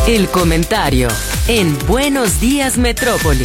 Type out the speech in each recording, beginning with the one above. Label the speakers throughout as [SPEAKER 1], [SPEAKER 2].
[SPEAKER 1] El comentario en Buenos Días Metrópoli.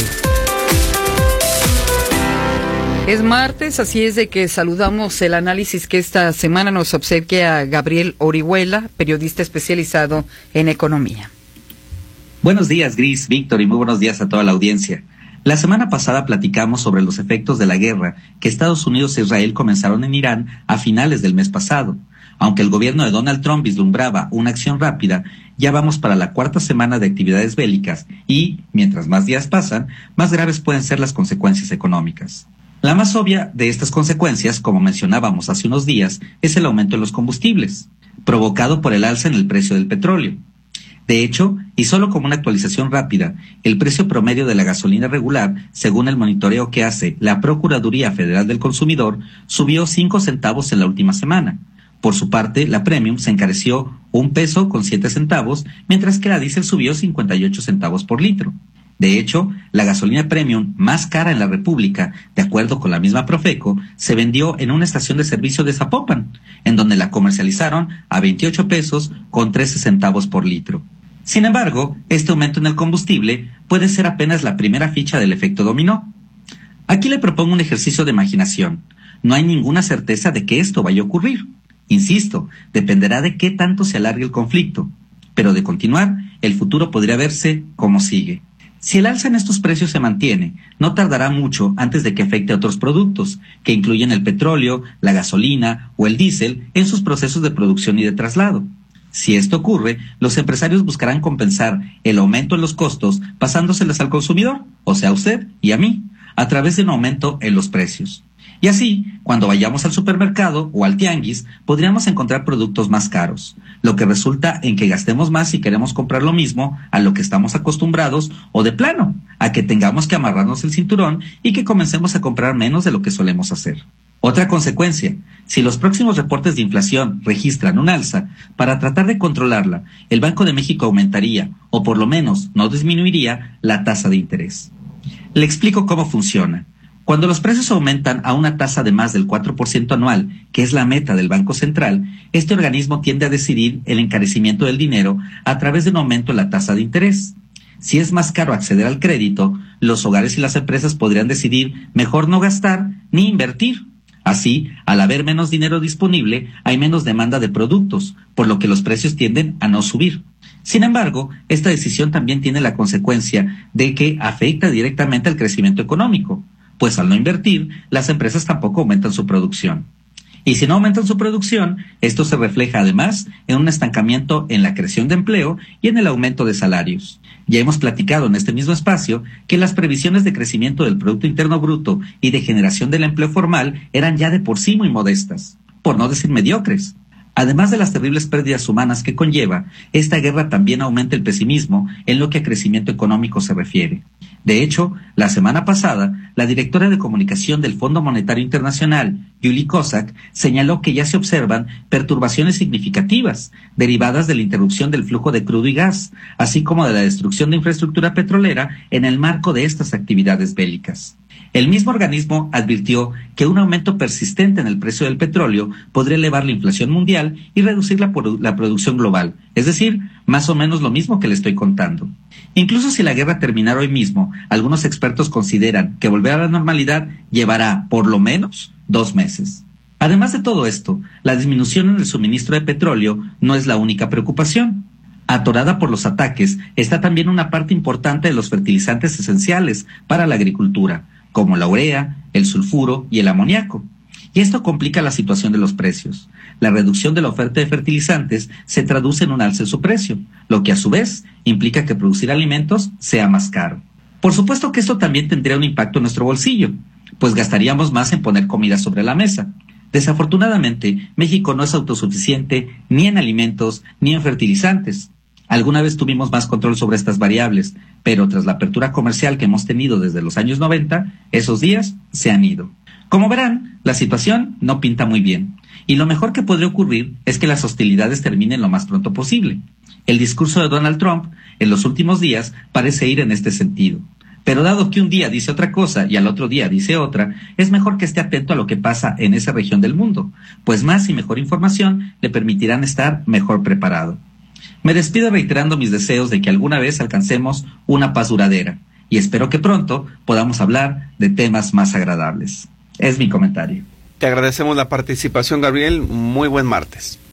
[SPEAKER 2] Es martes, así es de que saludamos el análisis que esta semana nos obsequia Gabriel Orihuela, periodista especializado en economía.
[SPEAKER 3] Buenos días, Gris, Víctor, y muy buenos días a toda la audiencia. La semana pasada platicamos sobre los efectos de la guerra que Estados Unidos e Israel comenzaron en Irán a finales del mes pasado. Aunque el gobierno de Donald Trump vislumbraba una acción rápida, ya vamos para la cuarta semana de actividades bélicas y, mientras más días pasan, más graves pueden ser las consecuencias económicas. La más obvia de estas consecuencias, como mencionábamos hace unos días, es el aumento en los combustibles, provocado por el alza en el precio del petróleo. De hecho, y solo como una actualización rápida, el precio promedio de la gasolina regular, según el monitoreo que hace la Procuraduría Federal del Consumidor, subió 5 centavos en la última semana. Por su parte, la Premium se encareció $1.07, mientras que la diésel subió 58 centavos por litro. De hecho, la gasolina Premium más cara en la República, de acuerdo con la misma Profeco, se vendió en una estación de servicio de Zapopan, en donde la comercializaron a $28.13 por litro. Sin embargo, este aumento en el combustible puede ser apenas la primera ficha del efecto dominó. Aquí le propongo un ejercicio de imaginación. No hay ninguna certeza de que esto vaya a ocurrir. Insisto, dependerá de qué tanto se alargue el conflicto. Pero de continuar, el futuro podría verse como sigue. Si el alza en estos precios se mantiene, no tardará mucho antes de que afecte a otros productos, que incluyen el petróleo, la gasolina o el diésel en sus procesos de producción y de traslado. Si esto ocurre, los empresarios buscarán compensar el aumento en los costos pasándoselas al consumidor, o sea a usted y a mí, a través de un aumento en los precios. Y así, cuando vayamos al supermercado o al tianguis, podríamos encontrar productos más caros, lo que resulta en que gastemos más si queremos comprar lo mismo a lo que estamos acostumbrados, o de plano, a que tengamos que amarrarnos el cinturón y que comencemos a comprar menos de lo que solemos hacer. Otra consecuencia, si los próximos reportes de inflación registran un alza, para tratar de controlarla, el Banco de México aumentaría, o por lo menos no disminuiría, la tasa de interés. Le explico cómo funciona. Cuando los precios aumentan a una tasa de más del 4% anual, que es la meta del Banco Central, este organismo tiende a decidir el encarecimiento del dinero a través de un aumento en la tasa de interés. Si es más caro acceder al crédito, los hogares y las empresas podrían decidir mejor no gastar ni invertir. Así, al haber menos dinero disponible, hay menos demanda de productos, por lo que los precios tienden a no subir. Sin embargo, esta decisión también tiene la consecuencia de que afecta directamente al crecimiento económico, pues al no invertir, las empresas tampoco aumentan su producción. Y si no aumentan su producción, esto se refleja además en un estancamiento en la creación de empleo y en el aumento de salarios. Ya hemos platicado en este mismo espacio que las previsiones de crecimiento del Producto Interno Bruto y de generación del empleo formal eran ya de por sí muy modestas, por no decir mediocres. Además de las terribles pérdidas humanas que conlleva, esta guerra también aumenta el pesimismo en lo que a crecimiento económico se refiere. De hecho, la semana pasada, la directora de comunicación del Fondo Monetario Internacional, Julie Kozak, señaló que ya se observan perturbaciones significativas derivadas de la interrupción del flujo de crudo y gas, así como de la destrucción de infraestructura petrolera en el marco de estas actividades bélicas. El mismo organismo advirtió que un aumento persistente en el precio del petróleo podría elevar la inflación mundial y reducir la producción global, es decir, más o menos lo mismo que le estoy contando. Incluso si la guerra terminara hoy mismo, algunos expertos consideran que volver a la normalidad llevará, por lo menos, 2 meses. Además de todo esto, la disminución en el suministro de petróleo no es la única preocupación. Atorada por los ataques está también una parte importante de los fertilizantes esenciales para la agricultura, como la urea, el sulfuro y el amoníaco. Y esto complica la situación de los precios. La reducción de la oferta de fertilizantes se traduce en un alza en su precio, lo que a su vez implica que producir alimentos sea más caro. Por supuesto que esto también tendría un impacto en nuestro bolsillo, pues gastaríamos más en poner comida sobre la mesa. Desafortunadamente, México no es autosuficiente ni en alimentos ni en fertilizantes. Alguna vez tuvimos más control sobre estas variables, pero tras la apertura comercial que hemos tenido desde los años 90, esos días se han ido. Como verán, la situación no pinta muy bien, y lo mejor que podría ocurrir es que las hostilidades terminen lo más pronto posible. El discurso de Donald Trump en los últimos días parece ir en este sentido. Pero dado que un día dice otra cosa y al otro día dice otra, es mejor que esté atento a lo que pasa en esa región del mundo, pues más y mejor información le permitirán estar mejor preparado. Me despido reiterando mis deseos de que alguna vez alcancemos una paz duradera y espero que pronto podamos hablar de temas más agradables. Es mi comentario.
[SPEAKER 4] Te agradecemos la participación, Gabriel. Muy buen martes.